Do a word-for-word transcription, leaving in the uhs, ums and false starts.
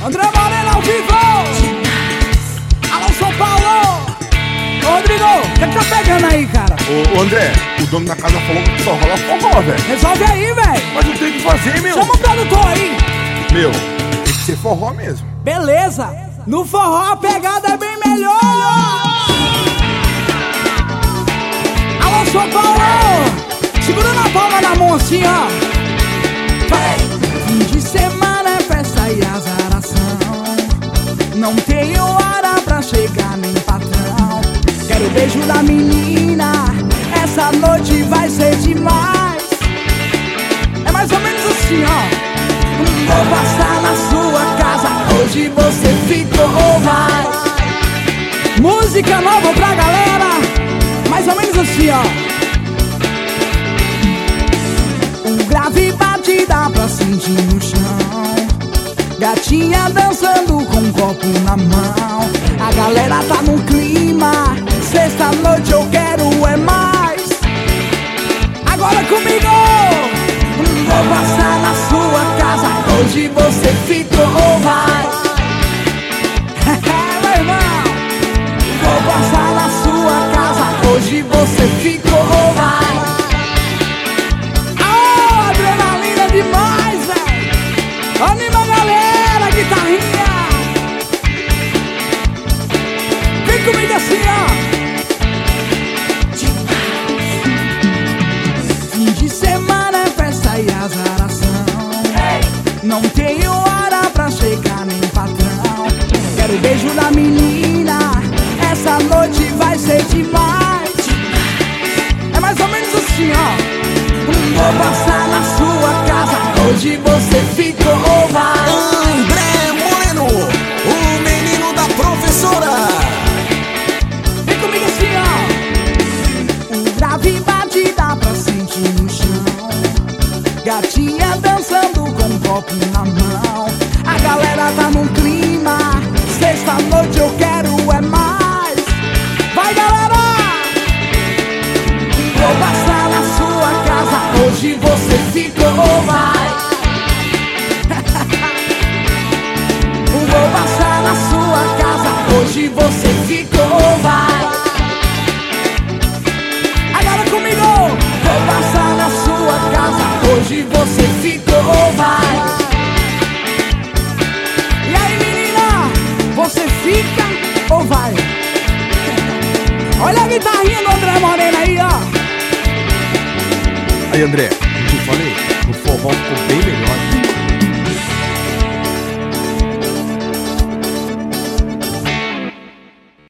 André Moreno ao vivo. Alô, São Paulo. Ô, Rodrigo, o que, que tá pegando aí, cara? Ô, ô, André, o dono da casa falou que só rola forró, velho. Resolve aí, velho. Mas não tem o que fazer, meu. Chama o produtor aí. Meu, tem que ser forró mesmo. Beleza. No forró a pegada é bem melhor. Alô, São Paulo. Segurando a palma na mão assim, ó. Vai. Fim de semana é festa e azaração. Não tenho hora pra chegar nem patrão. Quero o beijo da menina. Essa noite vai ser demais. É mais ou menos assim, ó. Vou passar na sua casa. Hoje você ficou ou vai. Música nova pra galera. Mais ou menos assim, ó. Um grave batida pra sentir no chão. Gatinha dançando com um copo na mão. A galera tá no clima. Sexta noite eu quero é mais. Agora comigo. Vou passar na sua casa. Hoje você ficou ou vai. Meu irmão. Vou passar na sua casa. Hoje você ficou ou vai. Oh, adrenalina demais, velho. Anima a galera, guitarrinha. Vem comigo assim, ó. Fim de semana é festa e azaração. Não tenho hora pra chegar nem patrão. Quero o beijo da menina. Essa noite vai ser demais. É mais ou menos assim, ó. Vou passar na sua casa. Hoje você ficou ou vai. André Moreno, o menino da professora. Vem comigo assim, ó. Um grave batida pra sentir no chão. Gatinha dançando com um copo na mão. A galera tá no clima. Sexta noite eu quero é mais. Vai, galera! Vou passar na sua casa. Hoje você ficou ou vai. Vou passar na sua casa. Hoje você ficou ou vai. Agora comigo. Vou passar na sua casa. Hoje você ficou ou vai. E aí, menina, você fica ou vai? Olha a guitarrinha do André Moreno aí, ó. Aí, André, eu te falei, o forró ficou